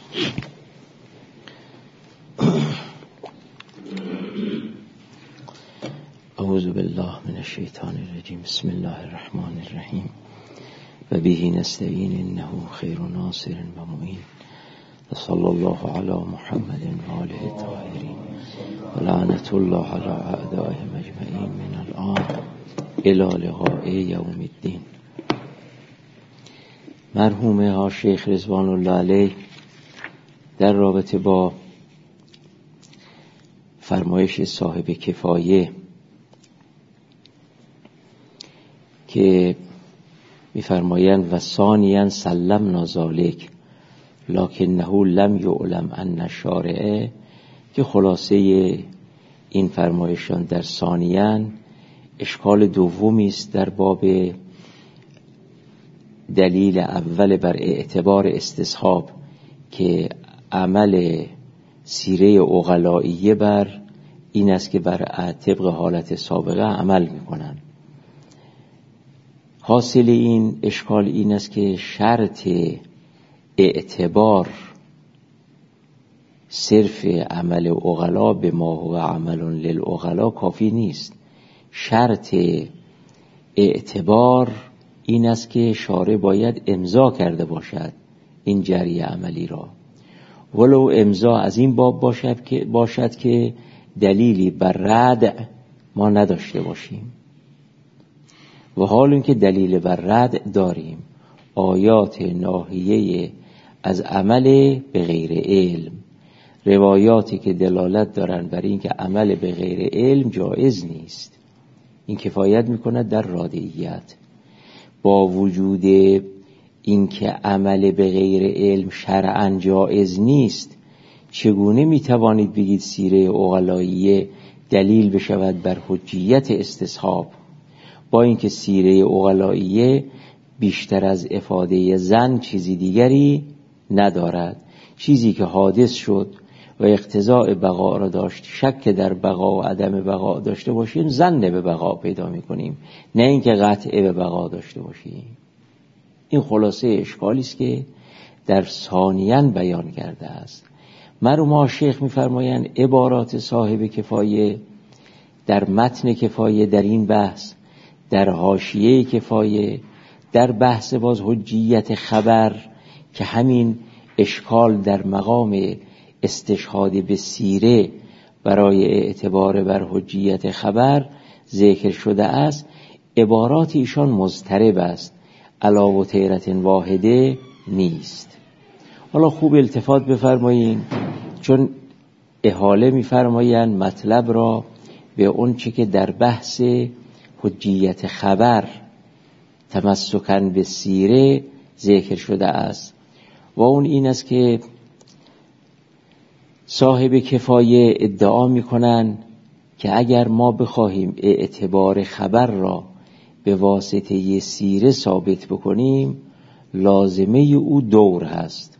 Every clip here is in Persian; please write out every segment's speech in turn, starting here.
اعوذ بالله من الشیطان الرجیم. بسم الله الرحمن الرحیم و به نستعین انه خیر ناصر و معین و صلی الله علی محمد و آله الطاهرین و لعنت الله علی اعدائهم اجمعین من الان الی لقاء یوم الدین. مرحوم ها شیخ رضوان الله علیه در رابطه با فرمایش صاحب کفایه که می‌فرمایند و ثانیاً سلمنا ذالک لکنه لم یعلم ان الشارع، که خلاصه این فرمایشان در ثانیاً اشکال دومی است در باب دلیل اول بر اعتبار استصحاب که عمل سیره عقلائیه بر این است که بر طبق حالت سابقه عمل میکنن. حاصل این اشکال این است که شرط اعتبار صرف عمل عقلا به ما هو عمل للعقلا کافی نیست. شرط اعتبار این است که شارع باید امضا کرده باشد این جری عملی را، ولو امضا از این باب باشد که دلیلی بر رد ما نداشته باشیم. و حال این که دلیل بر رد داریم، آیات ناهیه از عمل به غیر علم، روایاتی که دلالت دارن بر این که عمل به غیر علم جایز نیست، این کفایت میکنه در رادعیت. با وجود این که عمل به غیر علم شرعاً جایز نیست، چگونه میتوانید بگید سیره عقلائیه دلیل بشود بر حجیت استصحاب، با اینکه سیره عقلائیه بیشتر از افاده ظن چیزی دیگری ندارد. چیزی که حادث شد و اقتضاء بقا را داشت، شک در بقا و عدم بقا داشته باشیم، ظن به بقا پیدا میکنیم، نه اینکه قطع به بقا داشته باشیم. این خلاصه اشکالی است که در ثانیاً بیان کرده است. مرحوم شیخ میفرمایند عبارات صاحب کفایه در متن کفایه، در این بحث، در حاشیه کفایه، در بحث باز حجیت خبر که همین اشکال در مقام استشهاد به سیره برای اعتبار بر حجیت خبر ذکر شده است، عبارات ایشان مضطرب است، علاوه طیرت واحده نیست. حالا خوب التفات بفرمایین، چون احاله میفرمایند مطلب را به اون چه که در بحث حجیت خبر تمسکن به سیره ذکر شده است، و اون این است که صاحب کفایه ادعا میکنن که اگر ما بخواهیم اعتبار خبر را به واسطه سیره ثابت بکنیم، لازمه او دور هست،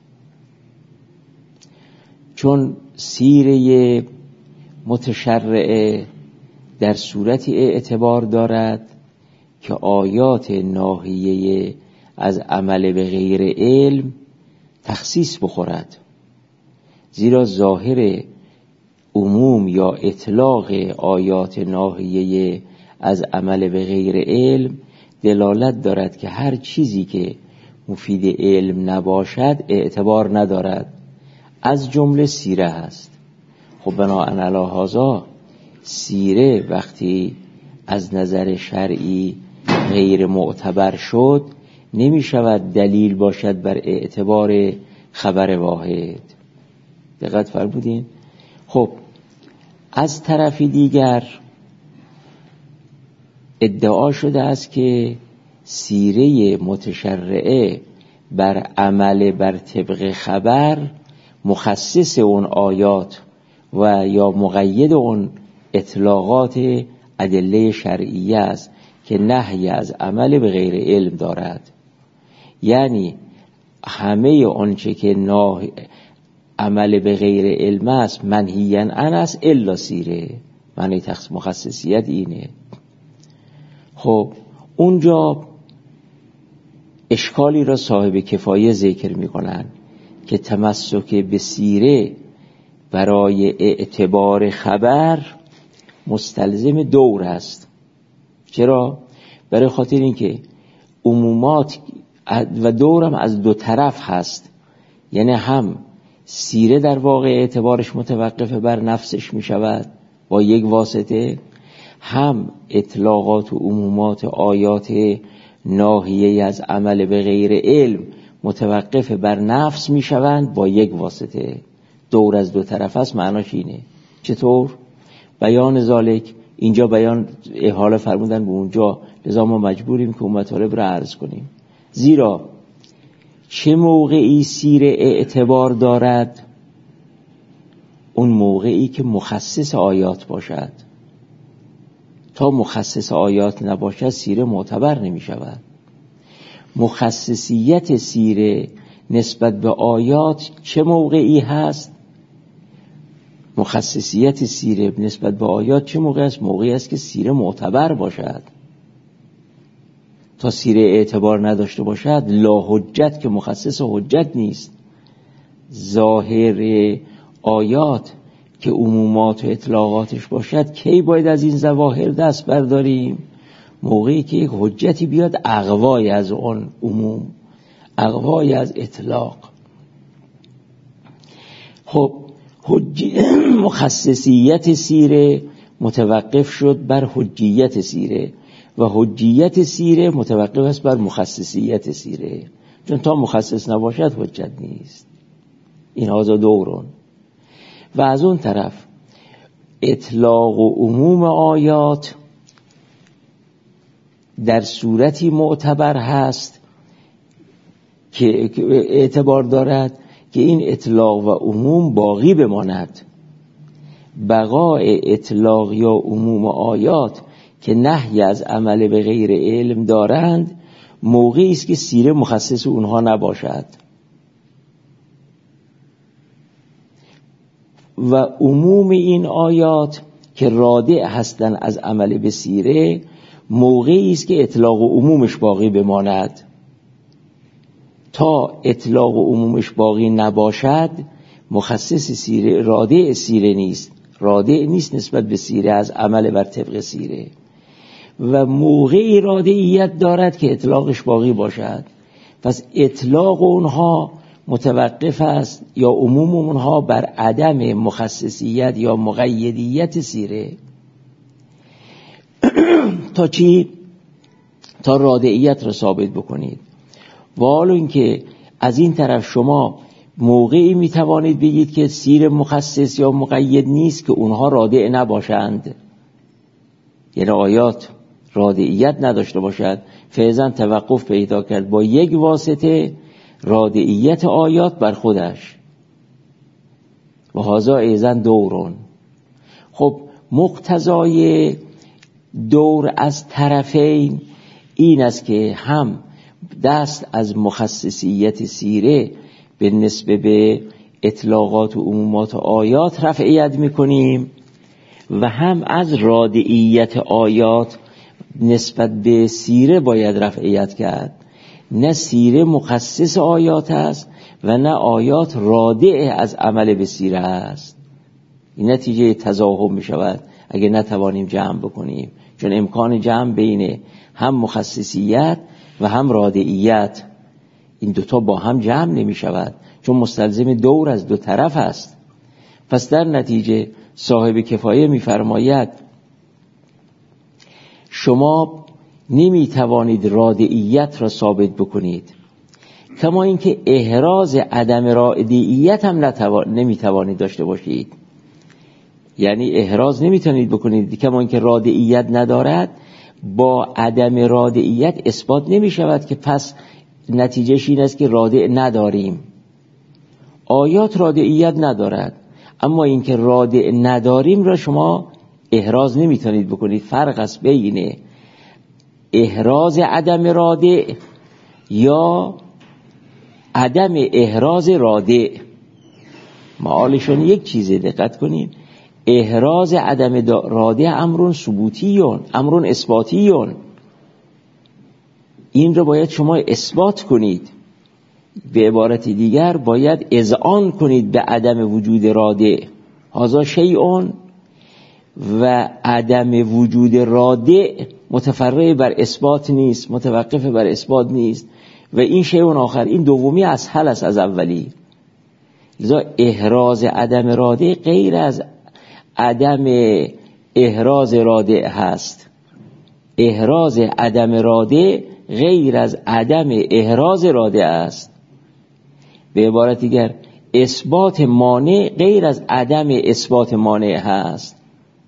چون سیره متشرعه در صورت اعتبار دارد که آیات ناهیه از عمل به غیر علم تخصیص بخورد، زیرا ظاهر عموم یا اطلاق آیات ناهیه از عمل به غیر علم دلالت دارد که هر چیزی که مفید علم نباشد اعتبار ندارد، از جمله سیره هست. خب بناء علی هذا سیره وقتی از نظر شرعی غیر معتبر شد، نمی شود دلیل باشد بر اعتبار خبر واحد. دقت فرمودین؟ خب از طرف دیگر ادعا شده است که سیره متشرعه بر عمل بر طبق خبر مخصص اون آیات و یا مقید اون اطلاقات ادله شرعیه است که نهی از عمل به غیر علم دارد. یعنی همه آنچه که عمل به غیر علم است منهی عن است الا سیره، معنی مخصصیت اینه. خب اونجا اشکالی را صاحب کفایه ذکر میکنن که تمسک به سیره برای اعتبار خبر مستلزم دور است. چرا؟ برای خاطر اینکه عمومات و دورم از دو طرف هست، یعنی هم سیره در واقع اعتبارش متوقف بر نفسش می شود با یک واسطه، هم اطلاقات و عمومات آیات ناحیه از عمل به غیر علم متوقف بر نفس می شوند با یک واسطه. دور از دو طرف است معناش اینه. چطور؟ بیان ذالک، اینجا بیان احاله فرمودن به اونجا، لذا ما مجبوریم که اون مطالب را عرض کنیم. زیرا چه موقعی سیره اعتبار دارد؟ اون موقعی که مخصص آیات باشد. تا مخصص آیات نباشد سیره معتبر نمی شود. مخصصیت سیره نسبت به آیات چه موقعی هست؟ مخصصیت سیره نسبت به آیات چه موقعی است؟ موقعی است که سیره معتبر باشد. تا سیره اعتبار نداشته باشد لا حجت که مخصص حجت نیست. ظاهر آیات که عمومات و اطلاقاتش باشد کی باید از این ظواهر دست برداریم؟ موقعی که یک حجتی بیاد اقوای از اون عموم، اقوای از اطلاق. خب مخصصیت سیره متوقف شد بر حجیت سیره و حجیت سیره متوقف است بر مخصصیت سیره، چون تا مخصص نباشد حجت نیست. این هازا دورون. و از اون طرف اطلاق و عموم آیات در صورتی معتبر هست که اعتبار دارد که این اطلاق و عموم باقی بماند. بقای اطلاق یا عموم آیات که نهی از عمل به غیر علم دارند موقعی است که سیره مخصص اونها نباشد. و عموم این آیات که رادع هستند از عمل به سیره موقعی است که اطلاق و عمومش باقی بماند. تا اطلاق و عمومش باقی نباشد مخصص سیره، رادع سیره نیست، رادع نیست نسبت به سیره از عمل بر طبق سیره. و موقعی رادعیت دارد که اطلاقش باقی باشد. پس اطلاق اونها متوقف است یا عموم اونها بر عدم مخصصیت یا مقیدیت سیره. تا چی؟ تا رادعیت را ثابت بکنید. و حالا اینکه از این طرف شما موقعی میتوانید بگید که سیر مخصص یا مقید نیست که اونها رادع نباشند، یعنی آیات رادعیت نداشته باشد، فعلا توقف پیدا کرد با یک واسطه رادعیت آیات بر خودش. و هذا ایزن دورون. خب مقتضای دور از طرفین این است که هم دست از مخصصیت سیره به نسبت به اطلاقات و عمومات و آیات رفعیت میکنیم و هم از رادعیت آیات نسبت به سیره باید رفعیت کرد. نه سیره مخصص آیات است و نه آیات رادع از عمل به سیره است. این نتیجه تضاهم می شود اگه نتوانیم جمع بکنیم، چون امکان جمع بین هم مخصصیت و هم رادعیت این دوتا با هم جمع نمی شود، چون مستلزم دور از دو طرف است. پس در نتیجه صاحب کفایه می فرماید شما نمی توانید رادعیت را ثابت بکنید، کما اینکه احراز عدم رادعیت هم نمی توانید داشته باشید. یعنی احراز نمی توانید بکنید، کما اینکه رادعیت ندارد با عدم رادعیت اثبات نمی شود که پس نتیجهش این است که رادع نداریم. آیات رادعیت ندارد، اما اینکه رادع نداریم را شما احراز نمی توانید بکنید. فرق است بین احراز عدم رادع یا عدم احراز رادع. معالشون یک چیزه، دقت کنید. احراز عدم رادع امرون ثبوتیون، امرون اثباتیون. این رو باید شما اثبات کنید. به عبارت دیگر باید اذعان کنید به عدم وجود رادع. هذا شیء و عدم وجود رادع متفرع بر اثبات نیست، متوقف بر اثبات نیست و این شیء آخر، این دومی اسهل است از اولی. لذا احراز عدم رادع غیر از عدم احراز رادع هست. احراز عدم رادع غیر از عدم احراز رادع است. به عبارت دیگر اثبات مانع غیر از عدم اثبات مانع هست.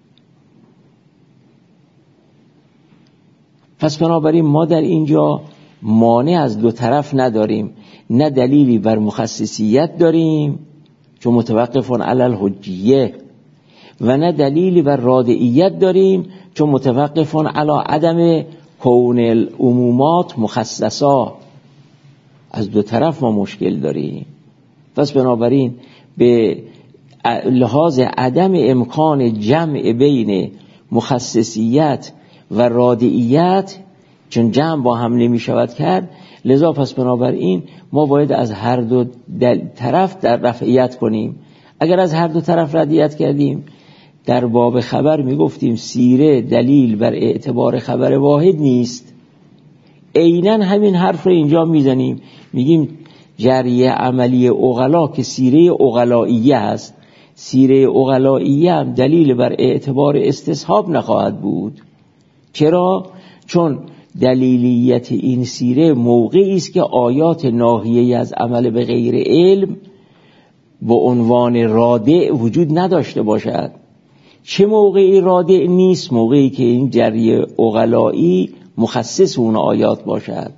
پس بنابراین ما در اینجا مانع از دو طرف نداریم، نه دلیلی بر مخصصیت داریم چون متوقفون علی الحجیه و نه دلیلی بر رادعیت داریم چون متوقفون علی عدم کون العمومات مخصصا. از دو طرف ما مشکل داریم. پس بنابراین به لحاظ عدم امکان جمع بین مخصصیت و رادعیت، چون جمع با هم نمی شود کرد، لذا پس بنابراین ما باید از هر دو طرف در رفعیت کنیم. اگر از هر دو طرف رفعیت کردیم، در باب خبر می گفتیم سیره دلیل بر اعتبار خبر واحد نیست. عیناً همین حرف رو اینجا میزنیم، میگیم جریه عملی عقلا که سیره عقلائیه هست، سیره عقلائیه هم دلیل بر اعتبار استصحاب نخواهد بود. چرا؟ چون دلیلیت این سیره موقعی است که آیات ناهیه از عمل به غیر علم با عنوان رادع وجود نداشته باشد. چه موقعی رادع نیست؟ موقعی که این جریه عقلایی مخصص اون آیات باشد.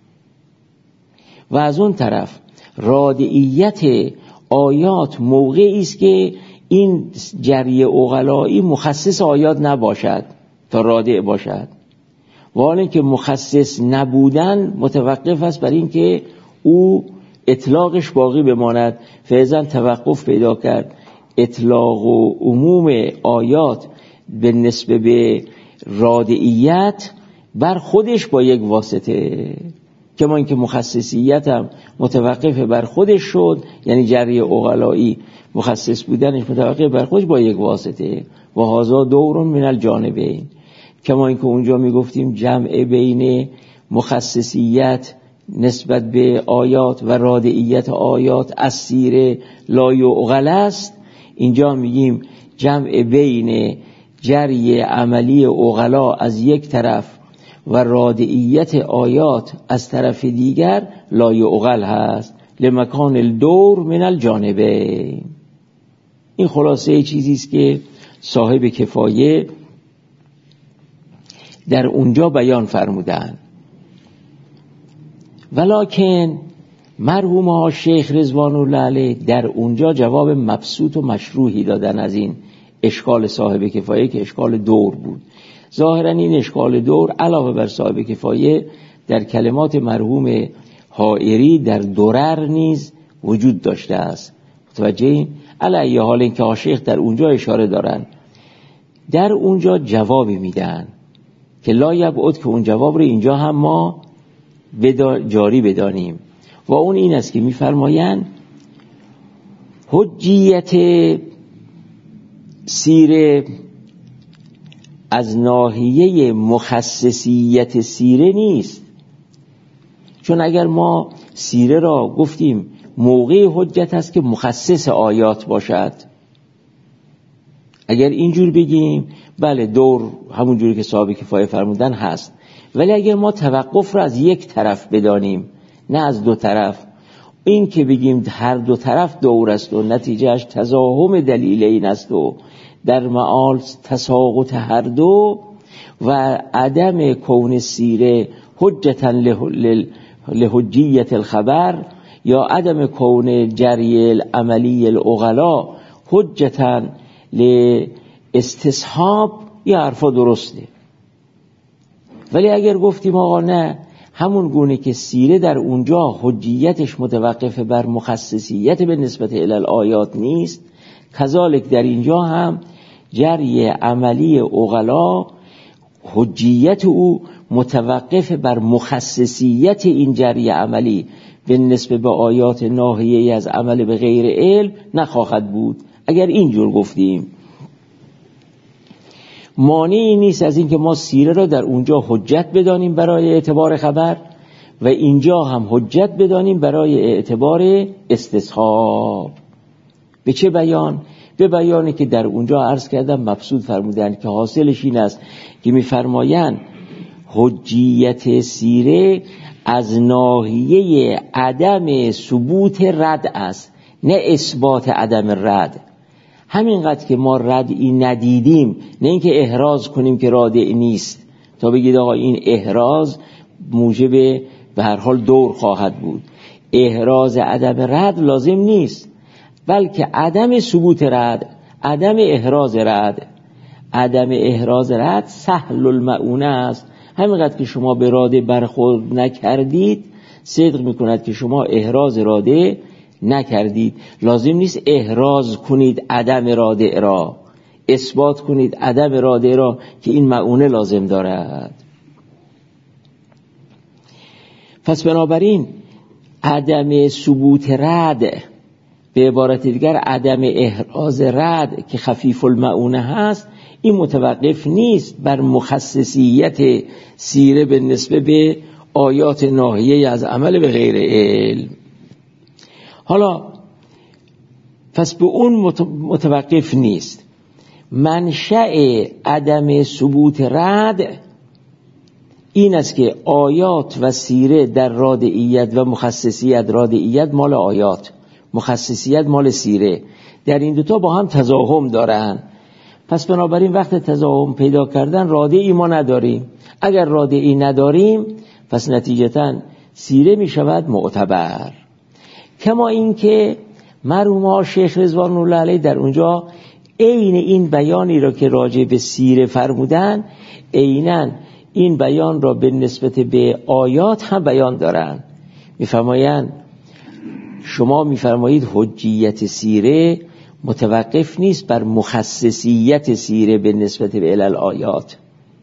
و از اون طرف رادعیت آیات موقعی است که این جریه عقلایی مخصص آیات نباشد تا رادع باشد. و حالا که مخصص نبودن متوقف است بر این که او اطلاقش باقی بماند. فعلا توقف پیدا کرد اطلاق و عموم آیات به نسبت به رادعیت بر خودش با یک واسطه، کما اینکه مخصصیت هم متوقف بر خودش شد، یعنی جریه عقلایی مخصص بودنش متوقف بر خودش با یک واسطه. و هذا دور من الجانبین. کما اینکه اونجا میگفتیم جمع بین مخصصیت نسبت به آیات و رادعیت آیات از سیره لا یعقل است، اینجا میگیم جمع بین جری عملی عقلا از یک طرف و رادعیت آیات از طرف دیگر لا یعقل هست. لمکان الدور من الجانبین. این خلاصه چیزی است که صاحب کفایه در اونجا بیان فرمودن. ولکن مرحوم ها شیخ رضوان الله علیه در اونجا جواب مبسوط و مشروحی دادن از این اشکال صاحب کفایه که اشکال دور بود. ظاهرا این اشکال دور علاوه بر صاحب کفایه در کلمات مرحوم حائری در درر نیز وجود داشته است. متوجه این؟ علیه حال این که شیخ در اونجا اشاره دارن، در اونجا جوابی میدن که لا یبعد که اون جواب رو اینجا هم ما جاری بدانیم. و اون این است که میفرمایند حجیت سیره از ناحیه مخصصیت سیره نیست. چون اگر ما سیره را گفتیم موقع حجت است که مخصص آیات باشد، اگر اینجور بگیم بله دور همون جوری که صاحب کفایه فرمودن هست. ولی اگر ما توقف را از یک طرف بدانیم نه از دو طرف، این که بگیم هر دو طرف دور است و نتیجهش تزاحم دلیلین است و در معال تساقط هر دو و عدم کون سیره حجتا لحجیت الخبر یا عدم کون جری العملی العقلا حجتا لاستصحاب، یه حرفا درسته. ولی اگر گفتیم آقا نه، همون گونه که سیره در اونجا حجیتش متوقف بر مخصصیت به نسبت الآیات نیست، کذالک در اینجا هم جری عملی عقلا حجیت او متوقف بر مخصصیت این جریه عملی به نسبت به آیات ناحیه‌ای از عمل به غیر علم نخواهد بود. اگر اینجور گفتیم مانعی نیست از این که ما سیره را در اونجا حجت بدانیم برای اعتبار خبر و اینجا هم حجت بدانیم برای اعتبار استصحاب. به چه بیان؟ به بیانی که در اونجا عرض کردم مبسوط فرمودن که حاصلش این است که می‌فرمایند حجیت سیره از ناحیه عدم ثبوت رد است، نه اثبات عدم رد. همینقدر که ما ردی ندیدیم، نه اینکه احراز کنیم که رادع نیست تا بگید آقا این احراز موجب به هر حال دور خواهد بود. احراز عدم رد لازم نیست، بلکه عدم ثبوت رد، عدم احراز رد. عدم احراز رد سهل المعونه است. همینقدر که شما به راده برخورد نکردید صدق میکند که شما احراز راده نکردید. لازم نیست احراز کنید عدم راده را، اثبات کنید عدم راده را که این معونه لازم دارد. پس بنابراین عدم ثبوت رد، به عبارت دیگر عدم احراز رد که خفیف المعونه هست، این متوقف نیست بر مخصصیت سیره به نسبت به آیات ناحیه از عمل به غیر علم. حالا پس به اون متوقف نیست. منشأ عدم ثبوت رد این است که آیات و سیره در رادعیت و مخصصیت، رادعیت مال آیات، مخصصیت مال سیره، در این دوتا با هم تزاحم دارن. پس بنابراین وقت تزاحم پیدا کردن رادعی ما نداریم. اگر رادعی نداریم پس نتیجتاً سیره می شود معتبر. کما اینکه مرحوم شیخ رضوان الله علیه در اونجا عین این بیانی را که راجع به سیره فرمودن، عیناً این بیان را به نسبت به آیات هم بیان دارن. میفرمایند شما میفرمایید حجیت سیره متوقف نیست بر مخصصیت سیره به نسبت به علل آیات.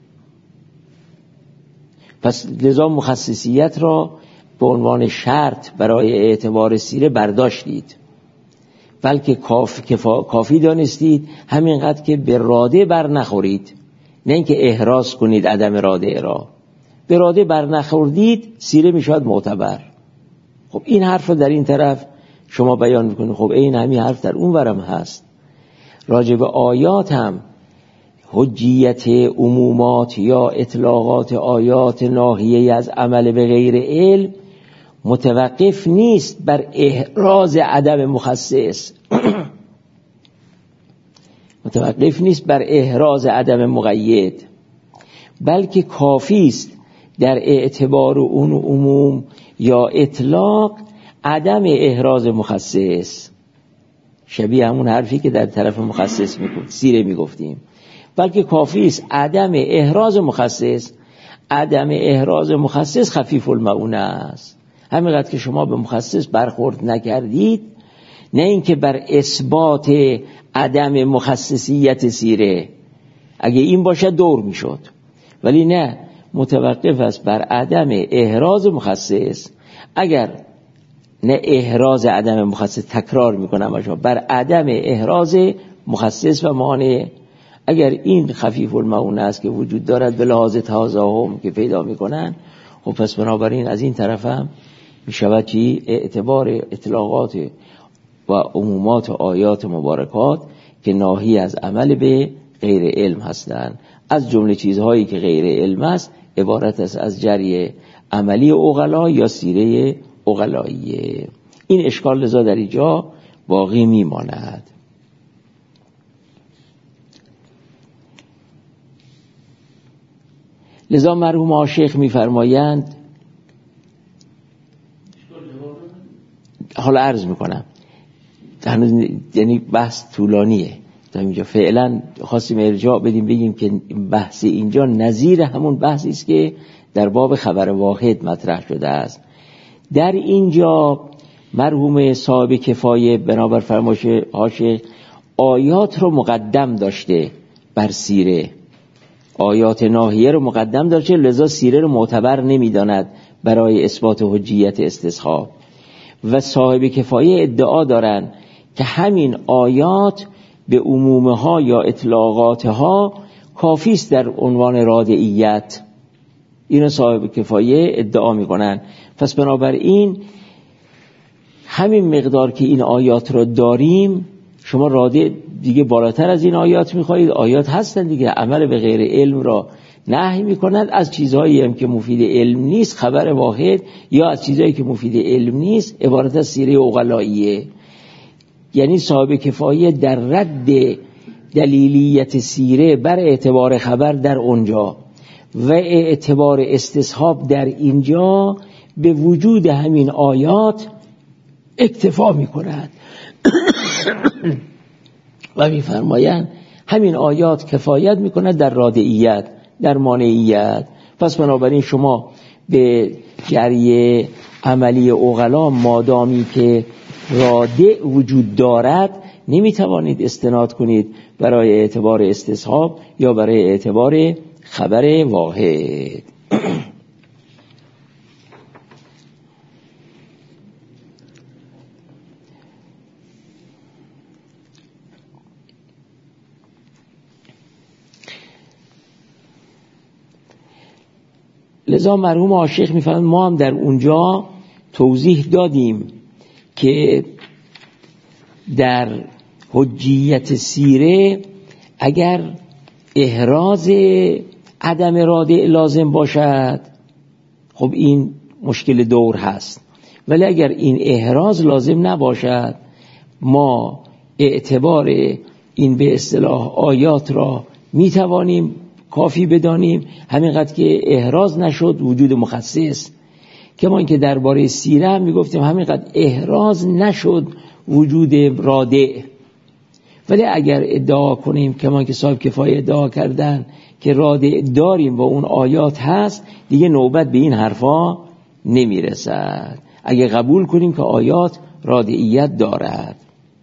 پس لذا مخصصیت را به عنوان شرط برای اعتبار سیره برداشتید، بلکه کافی دانستید همینقدر که به راده بر نخورید، نه اینکه احراز کنید عدم راده را. به راده بر نخوردید سیره میشود معتبر. خب این حرف رو در این طرف شما بیان میکنید، خب این همین حرف در اون ورم هست. راجع به آیات هم حجیت عمومات یا اطلاقات آیات ناحیه از عمل به غیر علم متوقف نیست بر احراز عدم مخصص، متوقف نیست بر احراز عدم مقید، بلکه کافی است در اعتبار اون عموم یا اطلاق عدم احراز مخصص. شبیه همون حرفی که در طرف مخصص سیره میگفتیم. بلکه کافی است عدم احراز مخصص. عدم احراز مخصص خفیف المعونه است. همینقدر که شما به مخصص برخورد نکردید، نه اینکه بر اثبات عدم مخصصیت سیره، اگه این باشه دور میشد، ولی نه، متوقف است بر عدم احراز مخصص. اگر نه احراز عدم مخصص، تکرار میکنم، بر عدم احراز مخصص و مانع، اگر این خفیف المعونه است که وجود دارد به لحاظ تزاحم که پیدا میکنن، خب پس بنابراین از این طرف هم میشود چی؟ اعتبار اطلاقات و عمومات آیات مبارکات که ناهی از عمل به غیر علم هستند. از جمله چیزهایی که غیر علم است عبارت است از جری عملی عقلا یا سیره عقلاییه. این اشکال لذا در اینجا باقی میماند. لذا مرحوم شیخ میفرمایند، حالا عرض میکنم، یعنی بحث طولانیه تا اینجا، فعلا خواستیم ارجاع بدیم بگیم که بحث اینجا نظیر همون بحثی است که در باب خبر واحد مطرح شده است. در اینجا مرحوم صاحب کفایه بنابر فرمایش شیخ آیات رو مقدم داشته بر سیره، آیات ناهیه رو مقدم داره، لذا سیره رو معتبر نمیداند برای اثبات حجیت استصحاب. و صاحب کفایه ادعا دارن که همین آیات به عمومها یا اطلاقاتها کافی است در عنوان رادعیت. این صاحب کفایه ادعا میکنن. پس بنابراین همین مقدار که این آیات رو داریم، شما رادع دیگه بالاتر از این آیات میخواهید. آیات هستن دیگه، عمل به غیر علم را نهی میکنند. از چیزهایی هم که مفید علم نیست خبر واحد، یا از چیزهایی که مفید علم نیست عبارت از سیره عقلاییه. یعنی صاحب کفایه در رد دلیلیت سیره بر اعتبار خبر در اونجا و اعتبار استصحاب در اینجا به وجود همین آیات اکتفا میکنند و میفرمایند همین آیات کفایت میکند در رادعیت، در مانعیت. پس بنابراین شما به جریه عملی عقلا مادامی که رادع وجود دارد نمیتوانید استناد کنید برای اعتبار استصحاب یا برای اعتبار خبر واحد. لذا مرحوم عاشق میفرمایند ما هم در اونجا توضیح دادیم که در حجیت سیره اگر احراز عدم رادع لازم باشد، خب این مشکل دور هست. ولی اگر این احراز لازم نباشد، ما اعتبار این به اصطلاح آیات را میتوانیم کافی بدانیم، همینقدر که احراز نشد وجود مخصص. کما اینکه درباره سیره هم میگفتیم همینقدر احراز نشد وجود رادع. ولی اگر ادعا کنیم کما اینکه صاحب کفایه ادعا کردن که رادع داریم و اون آیات هست، دیگه نوبت به این حرفا نمیرسد. اگر قبول کنیم که آیات رادعیت دارد.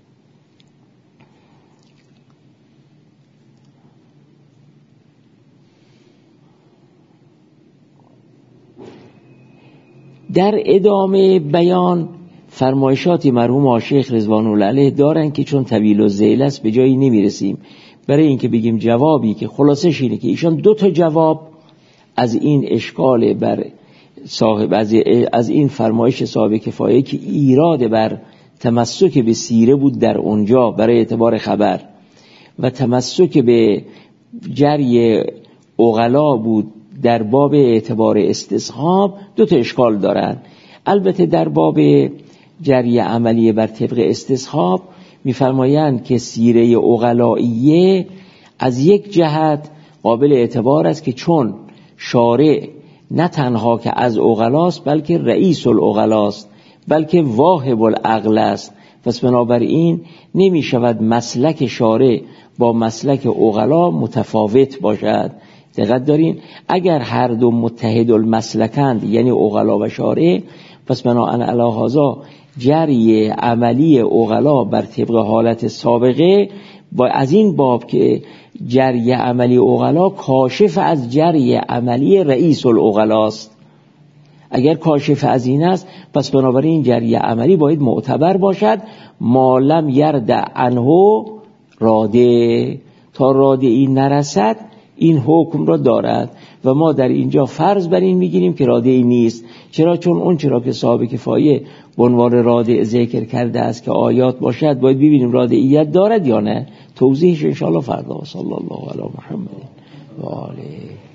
در ادامه بیان فرمایشاتی مرحوم عاشق رضوان الله علیه دارن که چون طویل الذیل است به جایی نمیرسیم. برای اینکه بگیم جوابی که خلاصش اینه که ایشان 2 جواب از این اشکال بر صاحب از این فرمایش صاحب کفایه که ایراد بر تمسک به سیره بود در اونجا برای اعتبار خبر و تمسک به جری عقلا بود در باب اعتبار استصحاب، 2 اشکال دارن. البته در باب جری عملی بر طبق استصحاب میفرمایند که سیره عقلائیه از یک جهت قابل اعتبار است که چون شارع نه تنها که از عقلاست بلکه رئیس العقلاست، بلکه واهب العقل است. پس بنابراین نمی شود مسلک شارع با مسلک عقلا متفاوت باشد. دقت دارین؟ اگر هر دو متحد المسلکند یعنی عقلا و شارع، پس بناهن علی هذا جری عملی عقلا بر طبق حالت سابقه با از این باب که جری عملی عقلا کاشف از جری عملی رئیس العقلاست. اگر کاشف از این است پس بنابراین جری عملی باید معتبر باشد ما لم یرد عنه رادع، تا رادعی نرسد این حکم را دارد و ما در اینجا فرض بر این میگیریم که رادعی نیست. چرا؟ چون اون چرا که صاحب کفایه به عنوان رادع ذکر کرده است که آیات باشد، باید ببینیم رادعیت دارد یا نه. توضیحش انشاءالله فردا. صلی الله علی محمد و آله.